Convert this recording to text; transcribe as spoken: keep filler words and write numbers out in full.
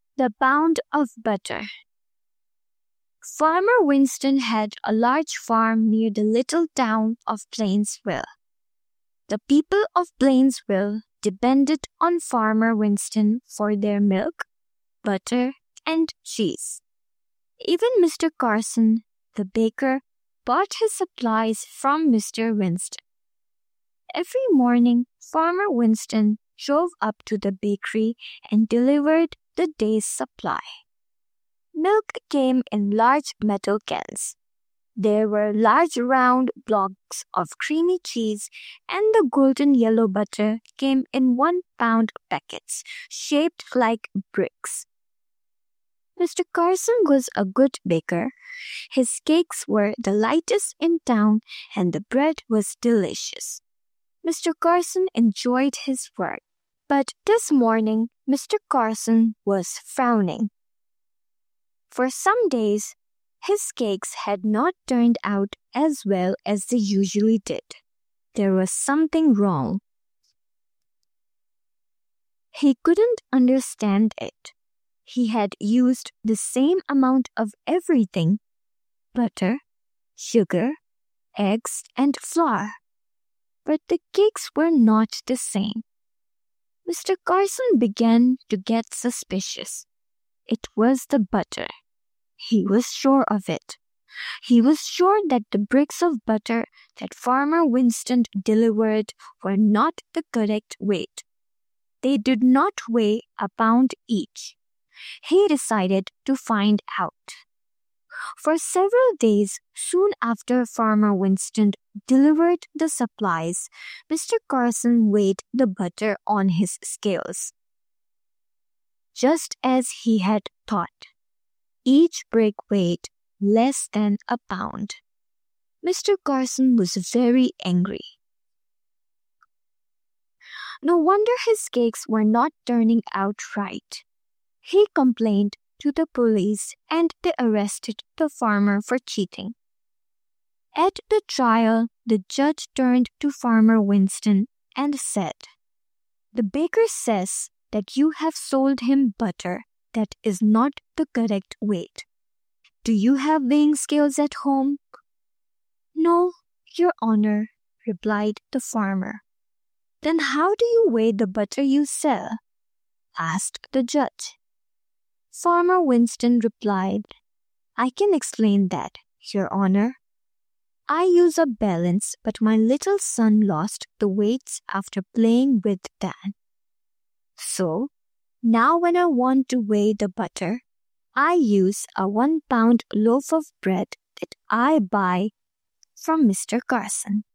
The pound of butter. Farmer Winston had a large farm near the little town of Plainsville. The people of Plainsville depended on Farmer Winston for their milk, butter, and cheese. Even Mister Carson, the baker, bought his supplies from Mister Winston. Every morning, Farmer Winston drove up to the bakery and delivered the day's supply. Milk came in large metal cans. There were large round blocks of creamy cheese, and the golden yellow butter came in one-pound packets, shaped like bricks. Mister Carson was a good baker. His cakes were the lightest in town, and the bread was delicious. Mister Carson enjoyed his work, but this morning Mister Carson was frowning. For some days, his cakes had not turned out as well as they usually did. There was something wrong. He couldn't understand it. He had used the same amount of everything: butter, sugar, eggs, and flour. But the cakes were not the same. Mister Carson began to get suspicious. It was the butter. He was sure of it. He was sure that the bricks of butter that Farmer Winston delivered were not the correct weight. They did not weigh a pound each. He decided to find out. For several days soon after Farmer Winston delivered the supplies, Mister Carson weighed the butter on his scales. Just as he had thought, each brick weighed less than a pound. Mister Carson was very angry. No wonder his cakes were not turning out right. He complained to the police, and they arrested the farmer for cheating. At the trial, the judge turned to Farmer Winston and said, "The baker says that you have sold him butter that is not the correct weight. Do you have weighing scales at home?" "No, Your Honor," replied the farmer. "Then how do you weigh the butter you sell?" asked the judge. Farmer Winston replied, "I can explain that, Your Honor. I use a balance, but my little son lost the weights after playing with Dan. So, now when I want to weigh the butter, I use a one-pound loaf of bread that I buy from Mister Carson."